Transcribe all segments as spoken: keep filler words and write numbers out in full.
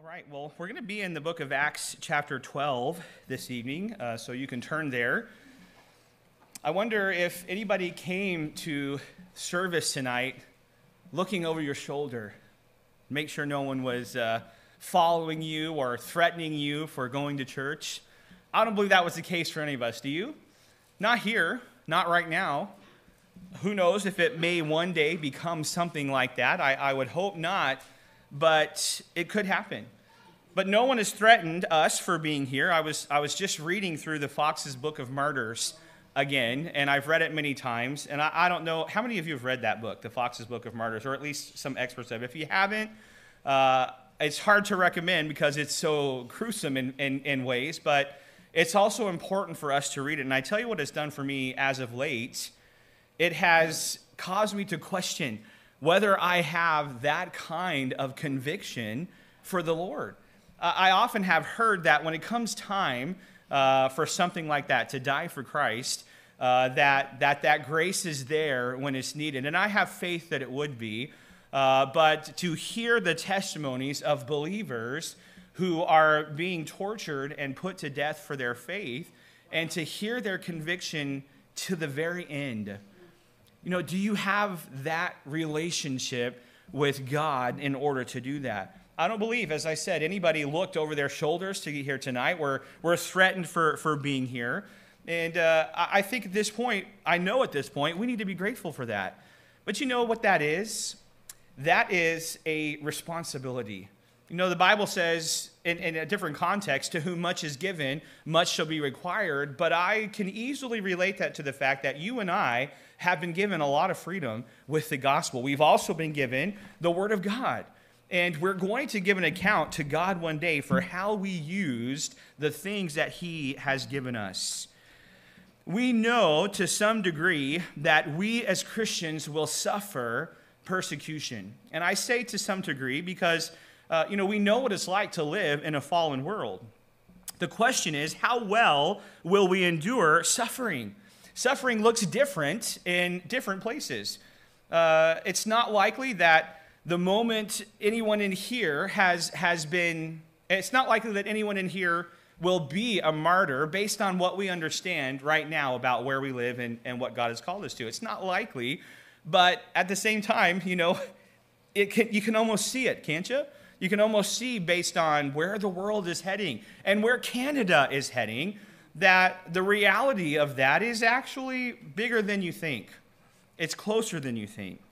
All right, well, we're going to be in the book of Acts chapter twelve this evening, uh, so you can turn there. I wonder if anybody came to service tonight looking over your shoulder, make sure no one was uh, following you or threatening you for going to church. I don't believe that was the case for any of us, do you? Not here, not right now. Who knows if it may one day become something like that. I, I would hope not. But it could happen. But no one has threatened us for being here. I was I was just reading through the Fox's Book of Martyrs again, and I've read it many times. And I, I don't know, how many of you have read that book, the Fox's Book of Martyrs, or at least some experts have? If you haven't, uh, it's hard to recommend because it's so gruesome in, in, in ways, but it's also important for us to read it. And I tell you what it's done for me as of late. It has caused me to question whether I have that kind of conviction for the Lord. Uh, I often have heard that when it comes time uh, for something like that, to die for Christ, uh, that, that that grace is there when it's needed. And I have faith that it would be. Uh, but to hear the testimonies of believers who are being tortured and put to death for their faith, and to hear their conviction to the very end. You know, do you have that relationship with God in order to do that? I don't believe, as I said, anybody looked over their shoulders to get here tonight. We're, we're threatened for, for being here. And uh, I think at this point, I know at this point, we need to be grateful for that. But you know what that is? That is a responsibility. You know, the Bible says, in, in a different context, to whom much is given, much shall be required. But I can easily relate that to the fact that you and I have been given a lot of freedom with the gospel. We've also been given the Word of God. And we're going to give an account to God one day for how we used the things that He has given us. We know to some degree that we as Christians will suffer persecution. And I say to some degree because Uh, you know, we know what it's like to live in a fallen world. The question is, how well will we endure suffering? Suffering looks different in different places. Uh, it's not likely that the moment anyone in here has, has been, it's not likely that anyone in here will be a martyr based on what we understand right now about where we live and, and what God has called us to. It's not likely, but at the same time, you know, it can, you can almost see it, can't you? You can almost see, based on where the world is heading and where Canada is heading, that the reality of that is actually bigger than you think. It's closer than you think.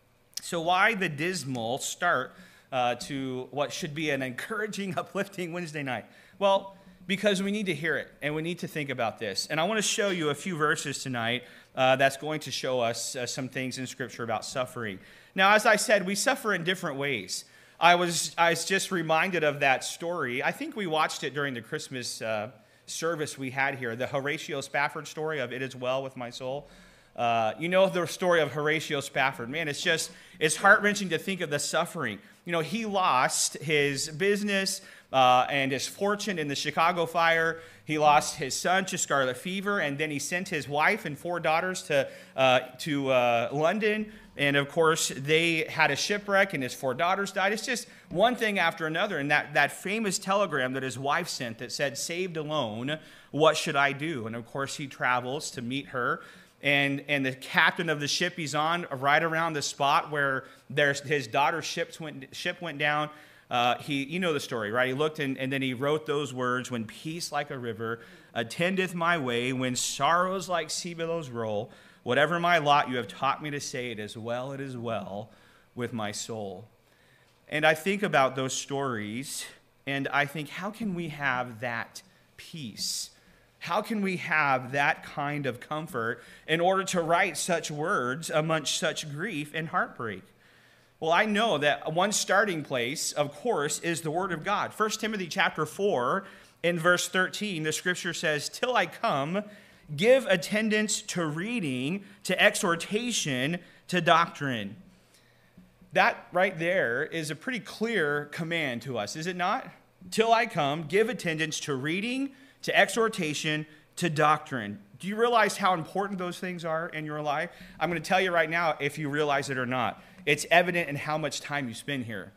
So why the dismal start uh, to what should be an encouraging, uplifting Wednesday night? Well, because we need to hear it, and we need to think about this. And I want to show you a few verses tonight uh, that's going to show us uh, some things in Scripture about suffering. Now, as I said, we suffer in different ways. I was I was just reminded of that story. I think we watched it during the Christmas uh, service we had here, the Horatio Spafford story of It Is Well With My Soul. Uh, you know the story of Horatio Spafford. Man, it's just, it's heart-wrenching to think of the suffering. You know, he lost his business uh, and his fortune in the Chicago fire. He lost his son to scarlet fever, and then he sent his wife and four daughters to, uh, to uh, London. And, of course, they had a shipwreck, and his four daughters died. It's just one thing after another. And that, that famous telegram that his wife sent that said, "Saved alone, what should I do?" And, of course, he travels to meet her. And, and the captain of the ship he's on, right around the spot where there's, his daughter's ship went, ship went down, uh, he, you know the story, right? He looked, and, and then he wrote those words, "When peace like a river attendeth my way, when sorrows like sea billows roll, whatever my lot, you have taught me to say, it is well, it is well with my soul." And I think about those stories, and I think, how can we have that peace? How can we have that kind of comfort in order to write such words amongst such grief and heartbreak? Well, I know that one starting place, of course, is the Word of God. First Timothy chapter four, in verse thirteen, the Scripture says, "Till I come, give attendance to reading, to exhortation, to doctrine." That right there is a pretty clear command to us, is it not? Till I come, give attendance to reading, to exhortation, to doctrine. Do you realize how important those things are in your life? I'm going to tell you right now, if you realize it or not. It's evident in how much time you spend here.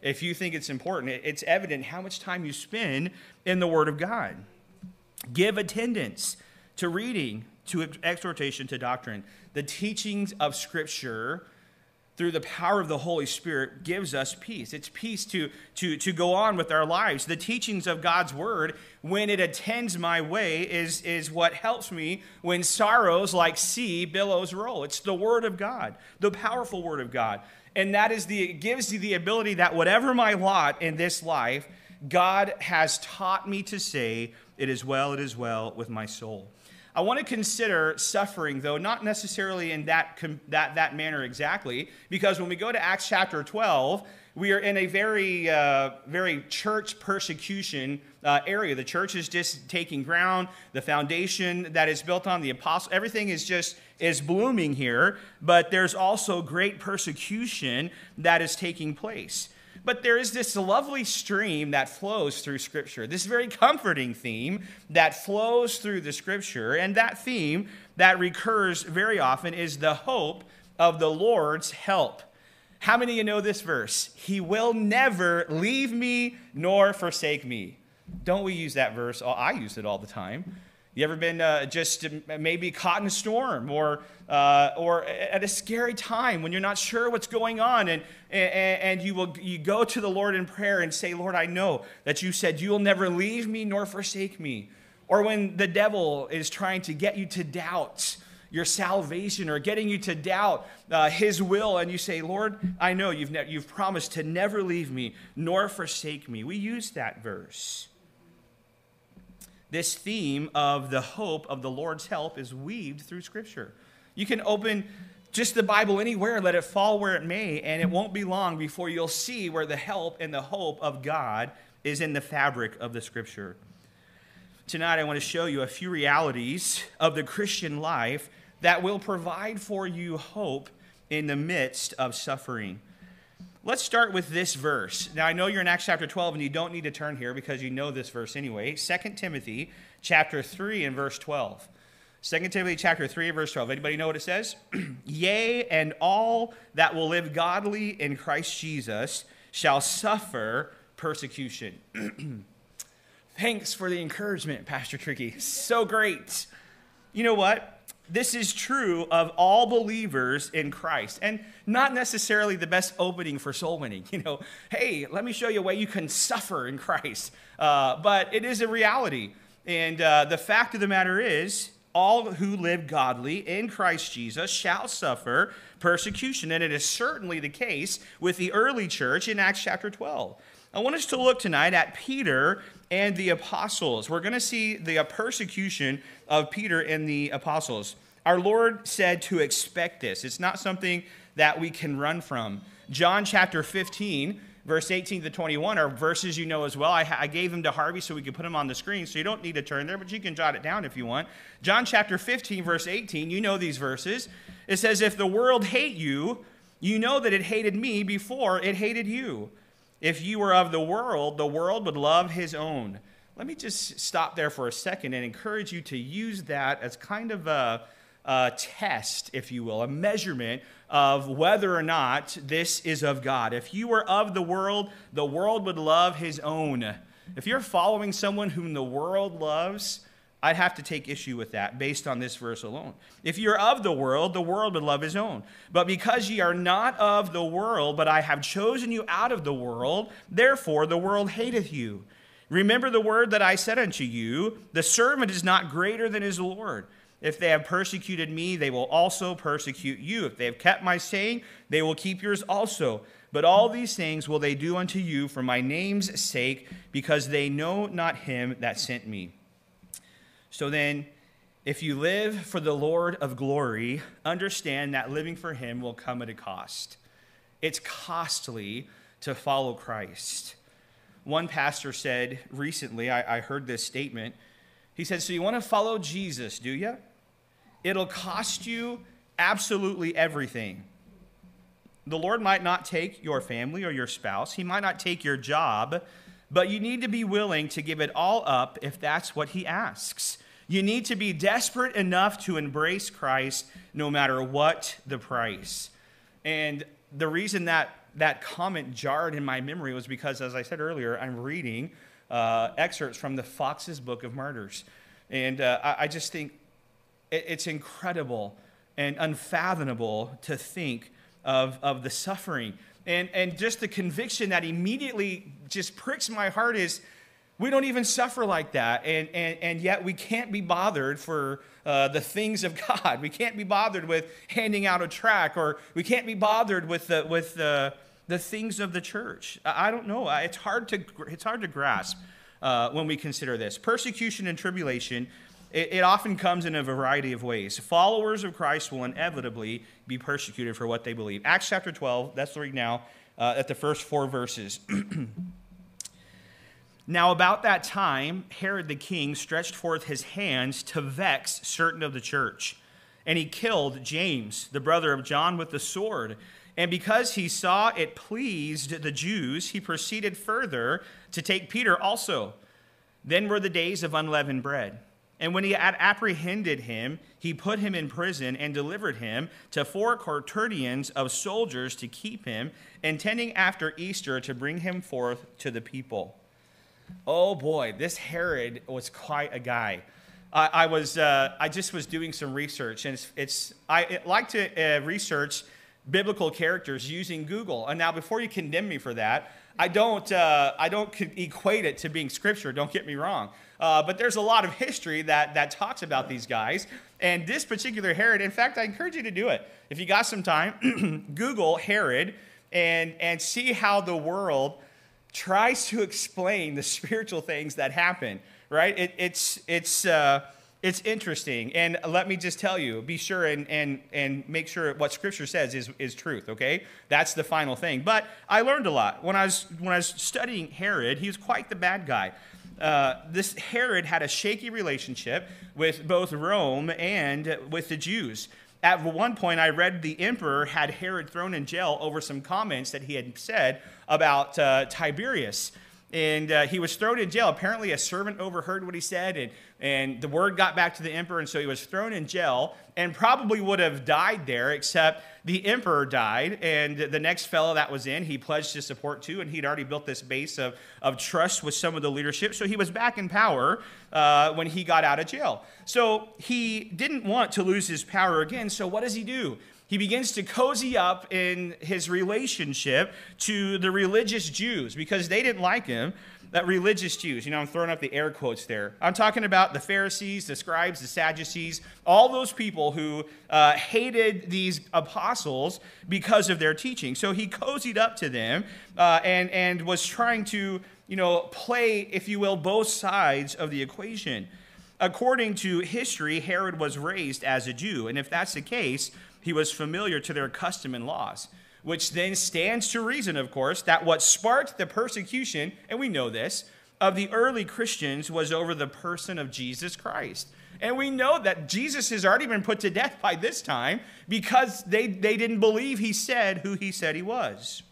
if you think it's important, it's evident how much time you spend in the Word of God. Give attendance to reading, to exhortation, to doctrine. The teachings of Scripture through the power of the Holy Spirit gives us peace. It's peace to, to, to go on with our lives. The teachings of God's Word, when it attends my way, is, is what helps me when sorrows like sea billows roll. It's the Word of God, the powerful Word of God. And that is the, it gives you the ability that whatever my lot in this life, God has taught me to say, it is well, it is well with my soul. I want to consider suffering, though, not necessarily in that, that, that manner exactly, because when we go to Acts chapter twelve, we are in a very, uh, very church persecution uh, area. The church is just taking ground. The foundation that is built on the apostle, everything is just is blooming here, but there's also great persecution that is taking place. But there is this lovely stream that flows through Scripture, this very comforting theme that flows through the Scripture. And that theme that recurs very often is the hope of the Lord's help. How many of you know this verse? He will never leave me nor forsake me. Don't we use that verse? Oh, I use it all the time. You ever been uh, just maybe caught in a storm or uh, or at a scary time when you're not sure what's going on, and, and and you will you go to the Lord in prayer and say, Lord, I know that you said you will never leave me nor forsake me. Or when the devil is trying to get you to doubt your salvation or getting you to doubt uh, his will, and you say, Lord, I know you've ne- you've promised to never leave me nor forsake me. We use that verse. This theme of the hope of the Lord's help is weaved through Scripture. You can open just the Bible anywhere, let it fall where it may, and it won't be long before you'll see where the help and the hope of God is in the fabric of the Scripture. Tonight, I want to show you a few realities of the Christian life that will provide for you hope in the midst of suffering. Let's start with this verse. Now, I know you're in Acts chapter twelve, and you don't need to turn here because you know this verse anyway. Second Timothy chapter three and verse twelve. Second Timothy chapter three and verse twelve. Anybody know what it says? Yea, and all that will live godly in Christ Jesus shall suffer persecution. Thanks for the encouragement, Pastor Tricky. So great. You know what? This is true of all believers in Christ, and not necessarily the best opening for soul winning. You know, hey, let me show you a way you can suffer in Christ. Uh, but it is a reality. And uh, the fact of the matter is, all who live godly in Christ Jesus shall suffer persecution. And it is certainly the case with the early church in Acts chapter twelve. I want us to look tonight at Peter and the apostles. We're going to see the persecution of Peter and the apostles. Our Lord said to expect this. It's not something that we can run from. John chapter fifteen, verse eighteen to twenty-one are verses you know as well. I, I gave them to Harvey so we could put them on the screen, so you don't need to turn there, but you can jot it down if you want. John chapter fifteen, verse eighteen, you know these verses. It says, if the world hate you, you know that it hated me before it hated you. If you were of the world, the world would love his own. Let me just stop there for a second and encourage you to use that as kind of a, a test, if you will, a measurement of whether or not this is of God. If you were of the world, the world would love his own. If you're following someone whom the world loves, I'd have to take issue with that based on this verse alone. If you're of the world, the world would love his own. But because ye are not of the world, but I have chosen you out of the world, therefore the world hateth you. Remember the word that I said unto you, the servant is not greater than his Lord. If they have persecuted me, they will also persecute you. If they have kept my saying, they will keep yours also. But all these things will they do unto you for my name's sake, because they know not him that sent me. So then, if you live for the Lord of glory, understand that living for him will come at a cost. It's costly to follow Christ. One pastor said recently, I, I heard this statement. He said, so you want to follow Jesus, do you? It'll cost you absolutely everything. The Lord might not take your family or your spouse. He might not take your job, but you need to be willing to give it all up if that's what he asks. You need to be desperate enough to embrace Christ no matter what the price. And the reason that that comment jarred in my memory was because, as I said earlier, I'm reading uh, excerpts from the Fox's Book of Martyrs. And uh, I, I just think it, it's incredible and unfathomable to think of, of the suffering. And, and just the conviction that immediately just pricks my heart is, we don't even suffer like that, and, and, and yet we can't be bothered for uh, the things of God. We can't be bothered with handing out a tract, or we can't be bothered with the, with the, the things of the church. I don't know. It's hard to, it's hard to grasp uh, when we consider this. Persecution and tribulation, it, it often comes in a variety of ways. Followers of Christ will inevitably be persecuted for what they believe. Acts chapter twelve, that's read now uh, at the first four verses. Now, about that time, Herod the king stretched forth his hands to vex certain of the church, and he killed James, the brother of John, with the sword. And because he saw it pleased the Jews, he proceeded further to take Peter also. Then were the days of unleavened bread. And when he had apprehended him, he put him in prison and delivered him to four quaternions of soldiers to keep him, intending after Easter to bring him forth to the people. Oh boy, this Herod was quite a guy. I, I was, uh, I just was doing some research, and it's, it's I like to uh, research biblical characters using Google. And now, before you condemn me for that, I don't, uh, I don't equate it to being scripture. Don't get me wrong, uh, but there's a lot of history that that talks about these guys. And this particular Herod, in fact, I encourage you to do it if you got some time. Google Herod and and see how the world tries to explain the spiritual things that happen, right? It, it's it's uh, it's interesting, and let me just tell you: be sure and and and make sure what Scripture says is is truth. Okay, that's the final thing. But I learned a lot when I was when I was studying Herod. He was quite the bad guy. Uh, this Herod had a shaky relationship with both Rome and with the Jews. At one point, I read the emperor had Herod thrown in jail over some comments that he had said about uh, Tiberius. And uh, he was thrown in jail. Apparently, a servant overheard what he said, and, and the word got back to the emperor, and so he was thrown in jail and probably would have died there, except the emperor died, and the next fellow that was in, he pledged his support to, and he'd already built this base of, of trust with some of the leadership, so he was back in power uh, when he got out of jail. So he didn't want to lose his power again, so what does he do? He begins to cozy up in his relationship to the religious Jews because they didn't like him. That religious Jews, you know, I'm throwing up the air quotes there. I'm talking about the Pharisees, the scribes, the Sadducees, all those people who uh, hated these apostles because of their teaching. So he cozied up to them uh, and, and was trying to, you know, play, if you will, both sides of the equation. According to history, Herod was raised as a Jew, and if that's the case, he was familiar to their custom and laws, which then stands to reason, of course, that what sparked the persecution, and we know this, of the early Christians was over the person of Jesus Christ. And we know that Jesus has already been put to death by this time because they, they didn't believe he said who he said he was.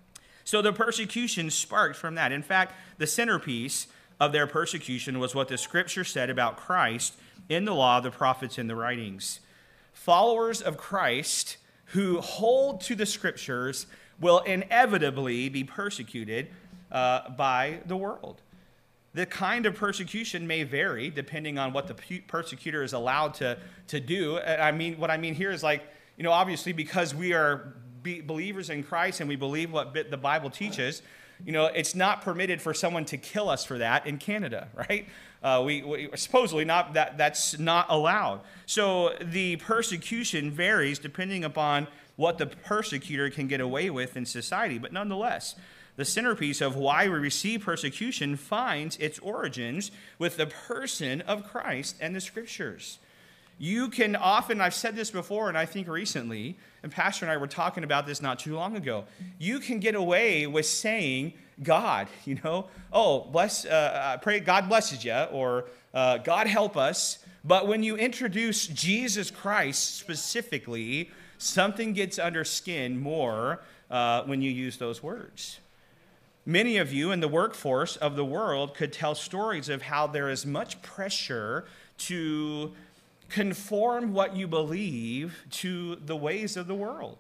So the persecution sparked from that. In fact, the centerpiece of their persecution was what the scripture said about Christ in the law, the prophets, and the writings. Followers of Christ who hold to the scriptures will inevitably be persecuted uh, by the world. The kind of persecution may vary depending on what the persecutor is allowed to, to do. I mean, what I mean here is like, you know, obviously because we are be believers in Christ and we believe what the Bible teaches, you know, it's not permitted for someone to kill us for that in Canada, right? Uh, we, we supposedly not that that's not allowed. So the persecution varies depending upon what the persecutor can get away with in society. But nonetheless, the centerpiece of why we receive persecution finds its origins with the person of Christ and the scriptures. You can often, I've said this before, and I think recently, and Pastor and I were talking about this not too long ago, you can get away with saying God, you know, oh, bless, uh, pray God blesses you, or uh, God help us. But when you introduce Jesus Christ specifically, something gets under skin more uh, when you use those words. Many of you in the workforce of the world could tell stories of how there is much pressure to conform what you believe to the ways of the world.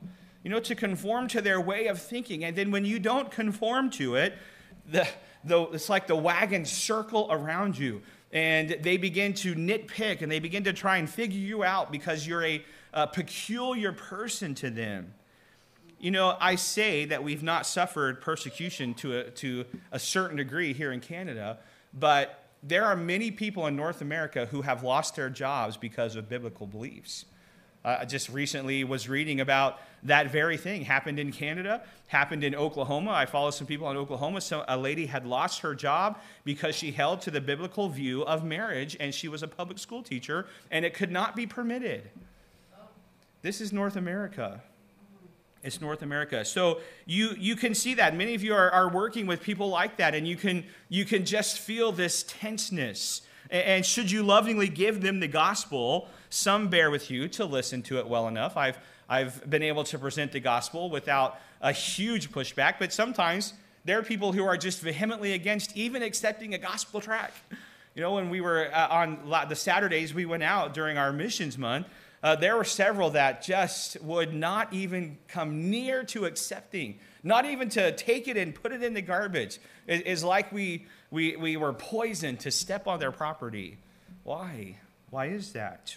you know, to conform to their way of thinking. And then when you don't conform to it, the, the, it's like the wagons circle around you. And they begin to nitpick and they begin to try and figure you out because you're a, a peculiar person to them. You know, I say that we've not suffered persecution to a, to a certain degree here in Canada, but there are many people in North America who have lost their jobs because of biblical beliefs. Uh, I just recently was reading about that very thing. Happened in Canada, happened in Oklahoma. I follow some people in Oklahoma. So a lady had lost her job because she held to the biblical view of marriage, and she was a public school teacher, and it could not be permitted. This is North America. It's North America. So you you can see that. Many of you are, are working with people like that, and you can you can just feel this tenseness. And, and should you lovingly give them the gospel, some bear with you to listen to it well enough. I've I've been able to present the gospel without a huge pushback, but sometimes there are people who are just vehemently against even accepting a gospel tract. You know, when we were uh, on the Saturdays we went out during our missions month, Uh, there were several that just would not even come near to accepting, not even to take it and put it in the garbage. It, it's like we, we, we were poisoned to step on their property. Why? Why is that?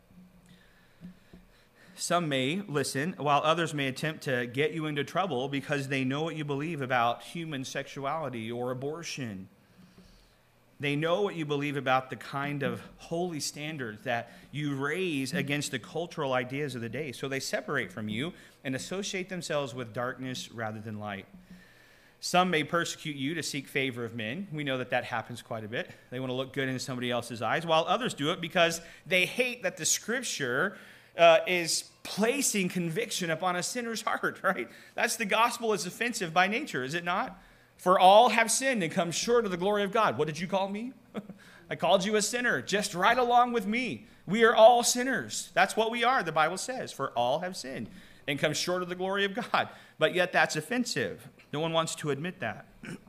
Some may listen, while others may attempt to get you into trouble because they know what you believe about human sexuality or abortion. They know what you believe about the kind of holy standards that you raise against the cultural ideas of the day. So they separate from you and associate themselves with darkness rather than light. Some may persecute you to seek favor of men. We know that that happens quite a bit. They want to look good in somebody else's eyes, while others do it because they hate that the Scripture uh, is placing conviction upon a sinner's heart, right? That's the gospel is offensive by nature, is it not? For all have sinned and come short of the glory of God. What did you call me? I called you a sinner, just right along with me. We are all sinners. That's what we are, the Bible says. For all have sinned and come short of the glory of God. But yet that's offensive. No one wants to admit that.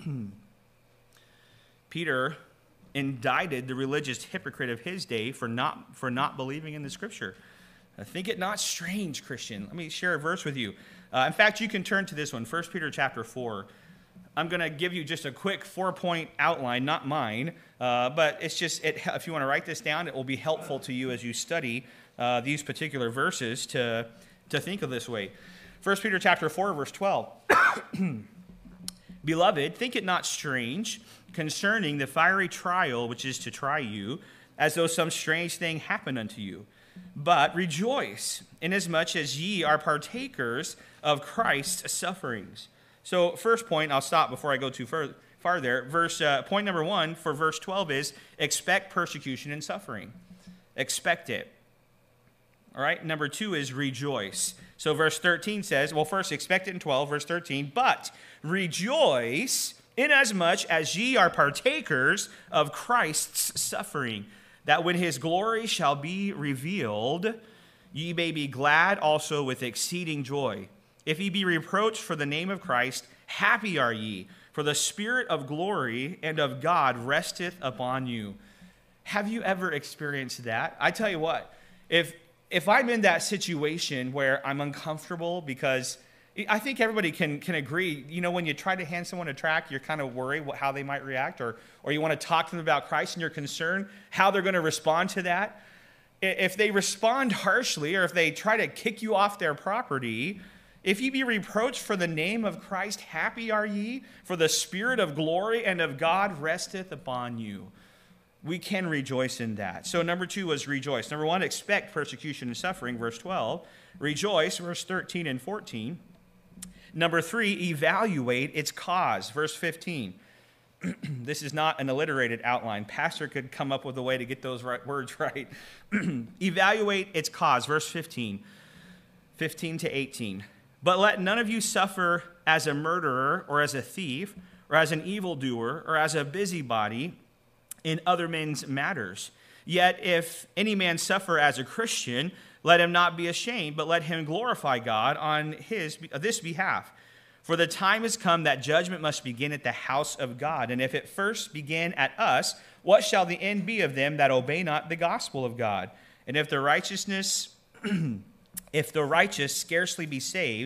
Peter indicted the religious hypocrite of his day for not, for not believing in the Scripture. I think it not strange, Christian. Let me share a verse with you. Uh, in fact, you can turn to this one, First Peter chapter four. I'm going to give you just a quick four-point outline, not mine, uh, but it's just, it, if you want to write this down, it will be helpful to you as you study uh, these particular verses to, to think of this way. First Peter chapter four, verse twelve. Beloved, think it not strange concerning the fiery trial which is to try you, as though some strange thing happened unto you. But rejoice, inasmuch as ye are partakers of Christ's sufferings. So first point, I'll stop before I go too far, far there. Verse, uh, point number one for verse twelve is expect persecution and suffering. Expect it. All right, number two is rejoice. So verse thirteen says, well, first expect it in twelve, verse thirteen, but rejoice inasmuch as ye are partakers of Christ's suffering, that when his glory shall be revealed, ye may be glad also with exceeding joy. If ye be reproached for the name of Christ, happy are ye, for the Spirit of glory and of God resteth upon you. Have you ever experienced that? I tell you what, if if I'm in that situation where I'm uncomfortable, because I think everybody can can agree, you know, when you try to hand someone a tract, you're kind of worried what, how they might react, or or you want to talk to them about Christ and you're concerned how they're going to respond to that. If they respond harshly, or if they try to kick you off their property, if ye be reproached for the name of Christ, happy are ye, for the Spirit of glory and of God resteth upon you. We can rejoice in that. So number two was rejoice. Number one, expect persecution and suffering, verse twelve. Rejoice, verse thirteen and fourteen. Number three, evaluate its cause, verse fifteen. This is not an alliterated outline. Pastor could come up with a way to get those right words right. Evaluate its cause, verse fifteen. fifteen to eighteen. But let none of you suffer as a murderer, or as a thief, or as an evildoer, or as a busybody in other men's matters. Yet if any man suffer as a Christian, let him not be ashamed, but let him glorify God on his this behalf. For the time has come that judgment must begin at the house of God. And if it first begin at us, what shall the end be of them that obey not the gospel of God? And if the righteousness... If the righteous scarcely be saved,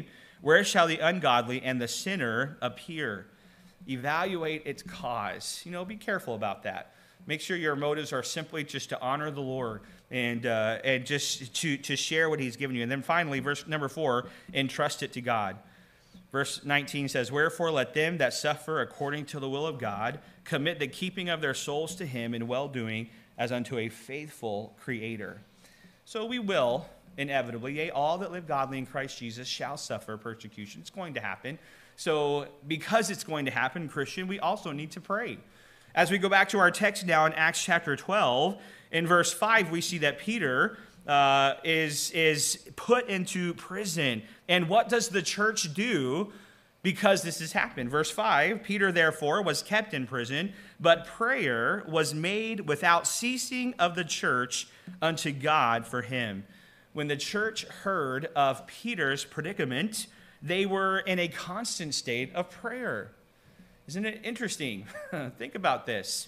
Where shall the ungodly and the sinner appear? Evaluate its cause. You know, be careful about that. Make sure your motives are simply just to honor the Lord and uh, and just to, to share what he's given you. And then finally, verse number four, entrust it to God. Verse nineteen says, wherefore let them that suffer according to the will of God commit the keeping of their souls to him in well-doing as unto a faithful creator. So we will, inevitably, yea, all that live godly in Christ Jesus shall suffer persecution. It's going to happen. So because it's going to happen, Christian, we also need to pray. As we go back to our text now in Acts chapter twelve, in verse five, we see that Peter uh, is, is put into prison. And what does the church do because this has happened? Verse five, Peter therefore was kept in prison, but prayer was made without ceasing of the church unto God for him. When the church heard of Peter's predicament, they were in a constant state of prayer. Isn't it interesting? Think about this.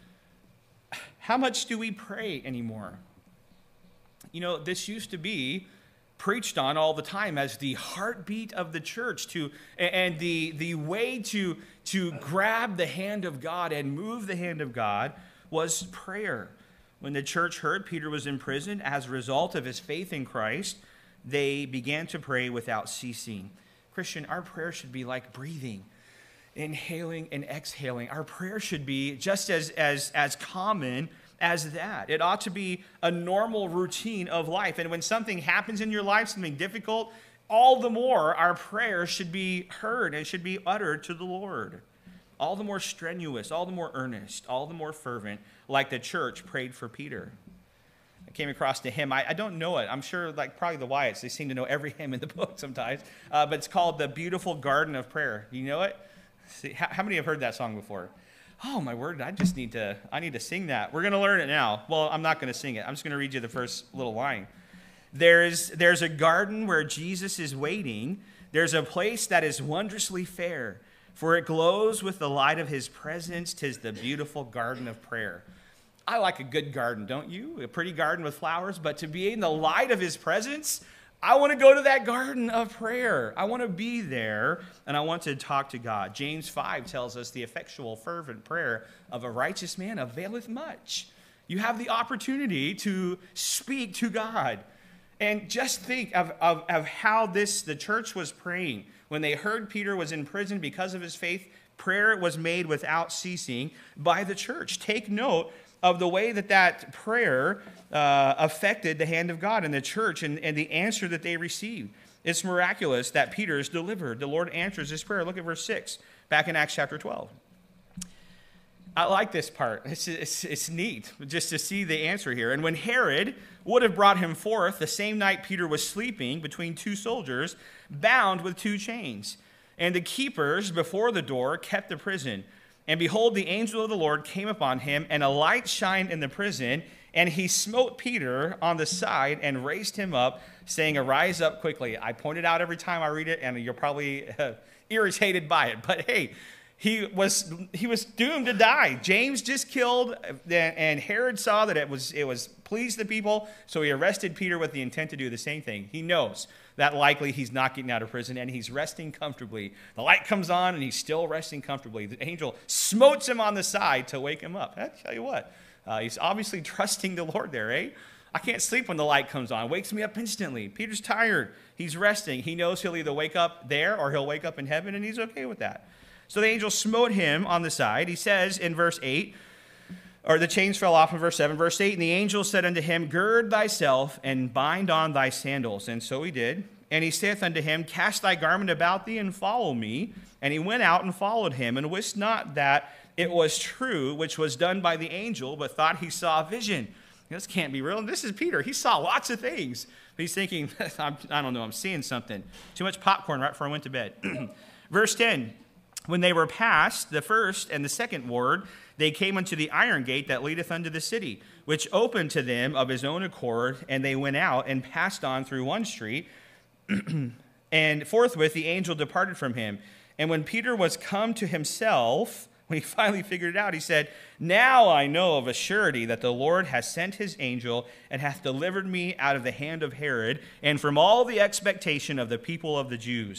How much do we pray anymore? You know, this used to be preached on all the time as the heartbeat of the church, to and the, the way to, to grab the hand of God and move the hand of God was prayer. When the church heard Peter was in prison as a result of his faith in Christ, they began to pray without ceasing. Christian, our prayer should be like breathing. Inhaling and exhaling. Our prayer should be just as, as, as common as that. It ought to be a normal routine of life. And when something happens in your life, something difficult, all the more our prayer should be heard and should be uttered to the Lord. All the more strenuous, all the more earnest, all the more fervent, like the church prayed for Peter. I came across the hymn. I, I don't know it. I'm sure, like probably the Wyatts, they seem to know every hymn in the book sometimes. Uh, but it's called The Beautiful Garden of Prayer. Do you know it? See, how, how many have heard that song before? Oh, my word, I just need to, I need to sing that. We're going to learn it now. Well, I'm not going to sing it. I'm just going to read you the first little line. There's, there's a garden where Jesus is waiting. There's a place that is wondrously fair, for it glows with the light of his presence. 'Tis the beautiful garden of prayer. I like a good garden, don't you? A pretty garden with flowers, but to be in the light of his presence, I want to go to that garden of prayer. I want to be there, and I want to talk to God. James five tells us the effectual, fervent prayer of a righteous man availeth much. You have the opportunity to speak to God. And just think of, of, of how this the church was praying. When they heard Peter was in prison because of his faith, prayer was made without ceasing by the church. Take note of the way that that prayer uh, affected the hand of God in the church and, and the answer that they received. It's miraculous that Peter is delivered. The Lord answers his prayer. Look at verse six, back in Acts chapter twelve. I like this part. It's, it's, it's neat just to see the answer here. And when Herod would have brought him forth, the same night Peter was sleeping between two soldiers, bound with two chains. And the keepers before the door kept the prison. And behold, the angel of the Lord came upon him, and a light shined in the prison, and he smote Peter on the side and raised him up, saying, arise up quickly. I point it out every time I read it, and you're probably uh, irritated by it. But hey, he was he was doomed to die. James just killed, and Herod saw that it was it was pleased the people, so he arrested Peter with the intent to do the same thing. He knows that likely he's not getting out of prison, and he's resting comfortably. The light comes on, and he's still resting comfortably. The angel smotes him on the side to wake him up. I tell you what, uh, he's obviously trusting the Lord there, eh? I can't sleep when the light comes on. It wakes me up instantly. Peter's tired. He's resting. He knows he'll either wake up there or he'll wake up in heaven, and he's okay with that. So the angel smote him on the side. He says in verse eight, or the chains fell off in verse seven. Verse eight, and the angel said unto him, gird thyself and bind on thy sandals. And so he did. And he saith unto him, cast thy garment about thee and follow me. And he went out and followed him, and wist not that it was true, which was done by the angel, but thought he saw a vision. This can't be real. And this is Peter. He saw lots of things. But he's thinking, I don't know, I'm seeing something. Too much popcorn right before I went to bed. Verse ten. When they were past the first and the second ward, they came unto the iron gate that leadeth unto the city, which opened to them of his own accord, and they went out and passed on through one street. And forthwith the angel departed from him. And when Peter was come to himself, when he finally figured it out, he said, now I know of a surety that the Lord has sent his angel and hath delivered me out of the hand of Herod and from all the expectation of the people of the Jews,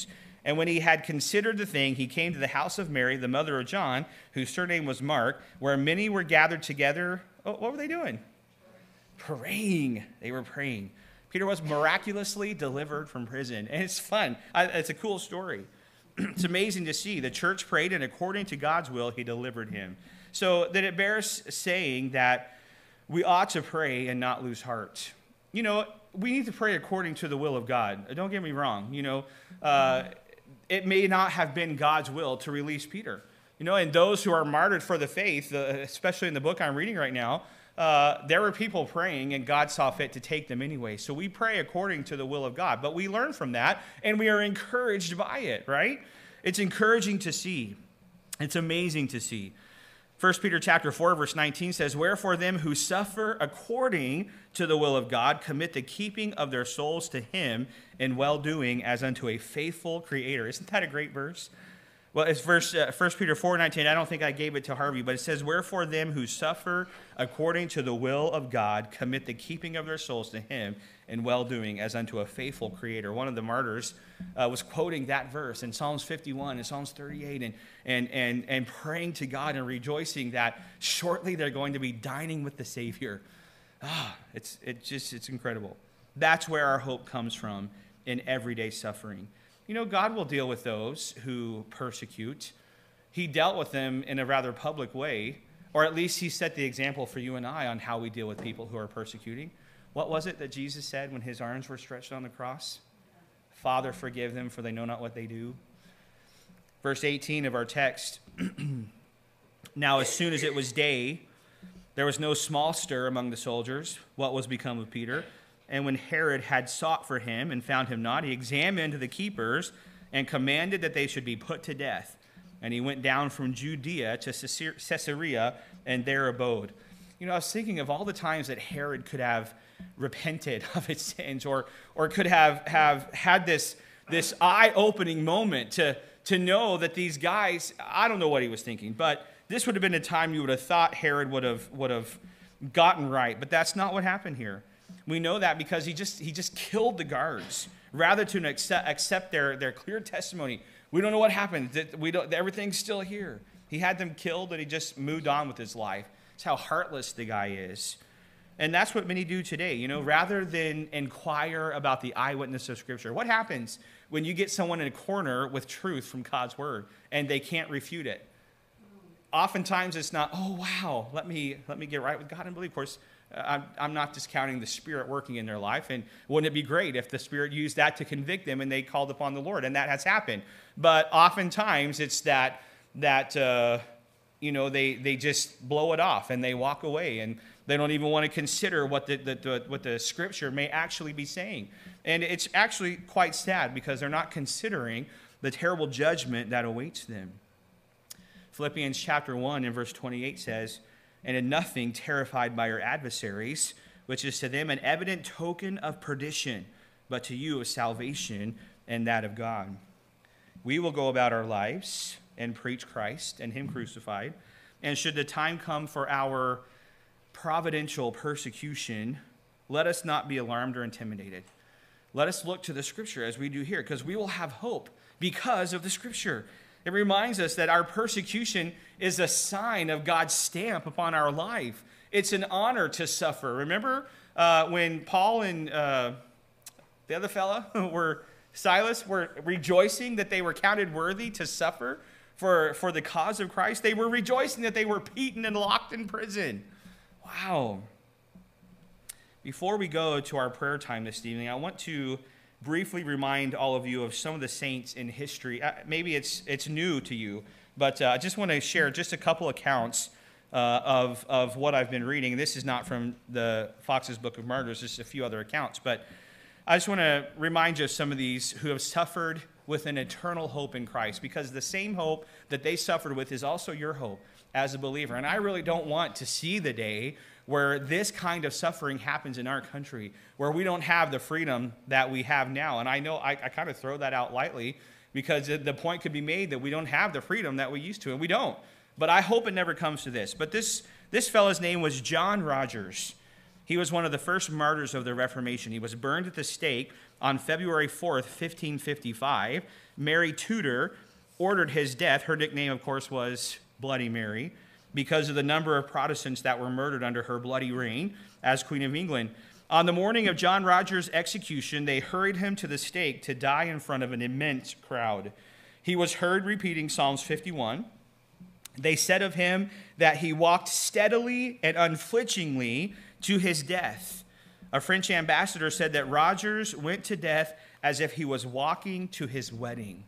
And when he had considered the thing, he came to the house of Mary, the mother of John, whose surname was Mark, where many were gathered together. Oh, what were they doing? Praying. They were praying. Peter was miraculously delivered from prison. And it's fun. It's a cool story. It's amazing to see. The church prayed, and according to God's will, he delivered him. So that it bears saying that we ought to pray and not lose heart. You know, we need to pray according to the will of God. Don't get me wrong. You know, uh, it may not have been God's will to release Peter. You know, and those who are martyred for the faith, uh, especially in the book I'm reading right now, uh, there were people praying, and God saw fit to take them anyway. So we pray according to the will of God. But we learn from that, and we are encouraged by it, right? It's encouraging to see. It's amazing to see. First Peter chapter four, verse nineteen says, "Wherefore them who suffer according to the will of God commit the keeping of their souls to him in well-doing as unto a faithful creator." Isn't that a great verse? Well, it's verse uh, First Peter four nineteen. I don't think I gave it to Harvey, but it says, "Wherefore them who suffer according to the will of God commit the keeping of their souls to him in well-doing as unto a faithful creator." One of the martyrs uh, was quoting that verse in Psalms fifty-one and Psalms thirty-eight and, and, and, and praying to God and rejoicing that shortly they're going to be dining with the Savior. Ah, it's, it just, it's incredible. That's where our hope comes from in everyday suffering. You know, God will deal with those who persecute. He dealt with them in a rather public way, or at least he set the example for you and I on how we deal with people who are persecuting. What was it that Jesus said when his arms were stretched on the cross? "Father, forgive them, for they know not what they do." Verse eighteen of our text, "Now as soon as it was day, there was no small stir among the soldiers, what was become of Peter. And when Herod had sought for him and found him not, he examined the keepers and commanded that they should be put to death. And he went down from Judea to Caesarea and there abode." You know, I was thinking of all the times that Herod could have repented of his sins, or or could have, have had this, this eye-opening moment to, to know that these guys, I don't know what he was thinking, but this would have been a time you would have thought Herod would have, would have gotten right. But that's not what happened here. We know that because he just he just killed the guards rather to accept, accept their, their clear testimony. We don't know what happened. That we don't. Everything's still here. He had them killed, and he just moved on with his life. It's how heartless the guy is. And that's what many do today. You know, rather than inquire about the eyewitness of Scripture. What happens when you get someone in a corner with truth from God's word and they can't refute it? Oftentimes it's not, "Oh, wow, let me let me get right with God and believe." Of course, I'm, I'm not discounting the Spirit working in their life, and wouldn't it be great if the Spirit used that to convict them and they called upon the Lord, and that has happened. But oftentimes it's that, that uh, you know, they, they just blow it off and they walk away, and they don't even want to consider what the, the, the, what the Scripture may actually be saying. And it's actually quite sad because they're not considering the terrible judgment that awaits them. Philippians chapter one and verse twenty-eight says, "And in nothing terrified by your adversaries, which is to them an evident token of perdition, but to you of salvation and that of God." We will go about our lives and preach Christ and him crucified. And should the time come for our providential persecution, let us not be alarmed or intimidated. Let us look to the Scripture as we do here, because we will have hope because of the Scripture. It reminds us that our persecution is a sign of God's stamp upon our life. It's an honor to suffer. Remember uh, when Paul and uh, the other fella were, Silas, were rejoicing that they were counted worthy to suffer for, for the cause of Christ? They were rejoicing that they were beaten and locked in prison. Wow. Before we go to our prayer time this evening, I want to briefly remind all of you of some of the saints in history. Uh, maybe it's it's new to you, but uh, I just want to share just a couple accounts uh, of, of what I've been reading. This is not from the Fox's Book of Martyrs, just a few other accounts, but I just want to remind you of some of these who have suffered with an eternal hope in Christ, because the same hope that they suffered with is also your hope as a believer. And I really don't want to see the day where this kind of suffering happens in our country, where we don't have the freedom that we have now. And I know I, I kind of throw that out lightly, because the point could be made that we don't have the freedom that we used to, and we don't. But I hope it never comes to this. But this, this fellow's name was John Rogers. He was one of the first martyrs of the Reformation. He was burned at the stake on February fourth, fifteen fifty-five, Mary Tudor, ordered his death. Her nickname, of course, was Bloody Mary, because of the number of Protestants that were murdered under her bloody reign as Queen of England. On the morning of John Rogers' execution, they hurried him to the stake to die in front of an immense crowd. He was heard repeating Psalms fifty-one. They said of him that he walked steadily and unflinchingly to his death. A French ambassador said that Rogers went to death as if he was walking to his wedding.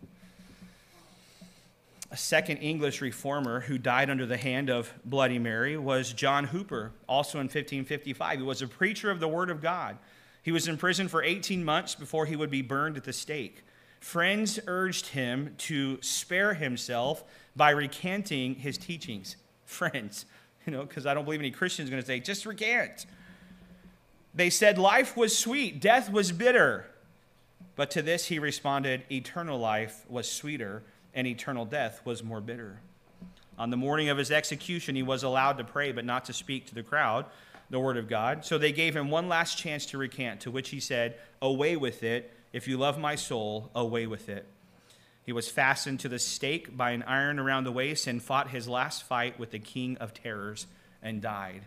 A second English reformer who died under the hand of Bloody Mary was John Hooper, also in fifteen fifty-five. He was a preacher of the Word of God. He was in prison for eighteen months before he would be burned at the stake. Friends urged him to spare himself by recanting his teachings. Friends, you know, because I don't believe any Christian is going to say, just recant. They said life was sweet, death was bitter. But to this he responded, eternal life was sweeter, and eternal death was more bitter. On the morning of his execution, he was allowed to pray, but not to speak to the crowd the word of God. So they gave him one last chance to recant, to which he said, away with it. If you love my soul, away with it. He was fastened to the stake by an iron around the waist and fought his last fight with the king of terrors and died.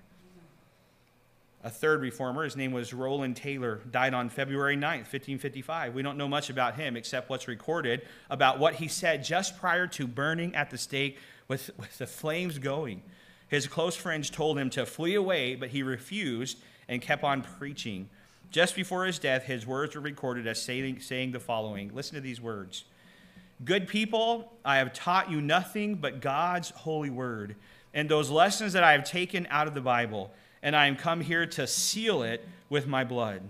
A third reformer, his name was Rowland Taylor, died on February ninth, fifteen fifty-five. We don't know much about him except what's recorded about what he said just prior to burning at the stake with, with the flames going. His close friends told him to flee away, but he refused and kept on preaching. Just before his death, his words were recorded as saying, saying the following. Listen to these words. Good people, I have taught you nothing but God's holy word and those lessons that I have taken out of the Bible, and I am come here to seal it with my blood.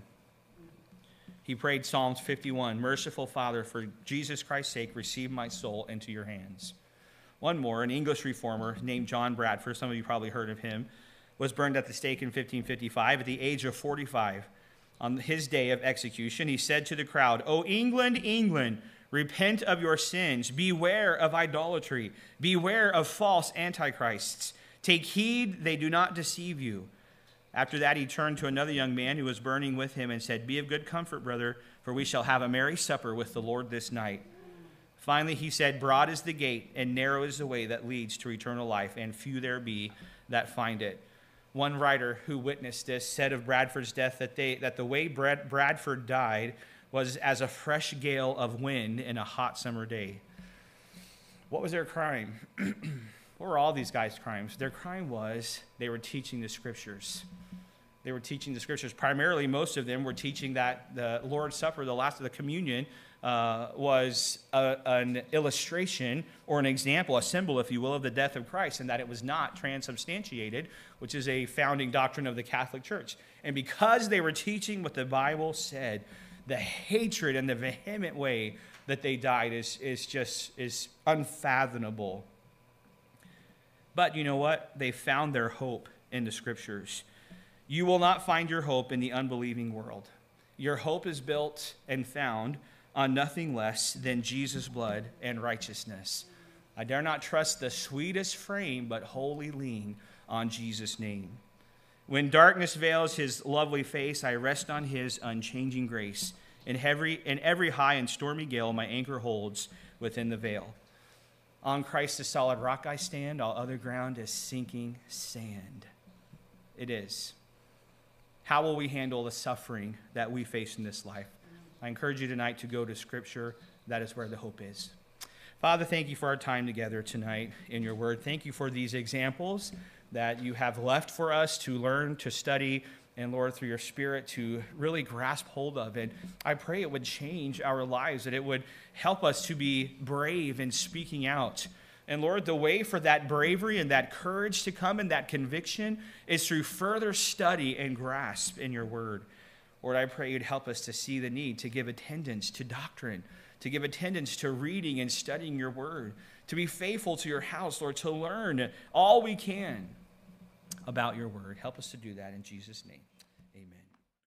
He prayed Psalms fifty-one, merciful Father, for Jesus Christ's sake, receive my soul into your hands. One more, an English reformer named John Bradford, some of you probably heard of him, was burned at the stake in fifteen fifty-five at the age of forty-five. On his day of execution, he said to the crowd, O England, England, repent of your sins. Beware of idolatry. Beware of false antichrists. Take heed they do not deceive you. After that, he turned to another young man who was burning with him and said, be of good comfort, brother, for we shall have a merry supper with the Lord this night. Finally, he said, broad is the gate and narrow is the way that leads to eternal life, and few there be that find it. One writer who witnessed this said of Bradford's death that, they, that the way Brad, Bradford died was as a fresh gale of wind in a hot summer day. What was their crime? What were all these guys' crimes? Their crime was they were teaching the scriptures. They were teaching the scriptures. Primarily, most of them were teaching that the Lord's Supper, the last of the communion, uh, was a, an illustration or an example, a symbol, if you will, of the death of Christ, and that it was not transubstantiated, which is a founding doctrine of the Catholic Church. And because they were teaching what the Bible said, the hatred and the vehement way that they died is, is just is unfathomable. But you know what? They found their hope in the scriptures. You will not find your hope in the unbelieving world. Your hope is built and found on nothing less than Jesus' blood and righteousness. I dare not trust the sweetest frame, but wholly lean on Jesus' name. When darkness veils his lovely face, I rest on his unchanging grace. In every, in every high and stormy gale, my anchor holds within the veil. On Christ the solid rock I stand, all other ground is sinking sand. It is. How will we handle the suffering that we face in this life? I encourage you tonight to go to Scripture. That is where the hope is. Father, thank you for our time together tonight in your word. Thank you for these examples that you have left for us to learn, to study, and Lord, through your Spirit, to really grasp hold of. And I pray it would change our lives, that it would help us to be brave in speaking out. And Lord, the way for that bravery and that courage to come and that conviction is through further study and grasp in your word. Lord, I pray you'd help us to see the need to give attendance to doctrine, to give attendance to reading and studying your word, to be faithful to your house, Lord, to learn all we can about your word. Help us to do that in Jesus' name.